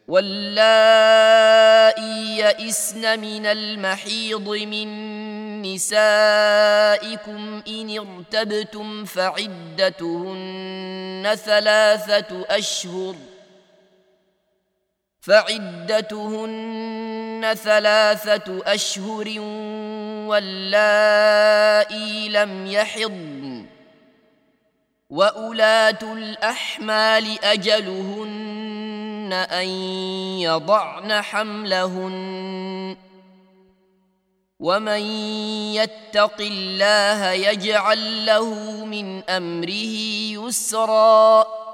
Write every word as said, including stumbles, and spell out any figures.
واللائي يئسن من المحيض من نسائكم إن ارتبتم فعدتهن ثلاثة أشهر فعدتهن ثلاثة أشهر واللائي لم يحضن وأولاة الأحمال أجلهن أن يضعن حملهن ومن يتق الله يجعل له من أمره يسرا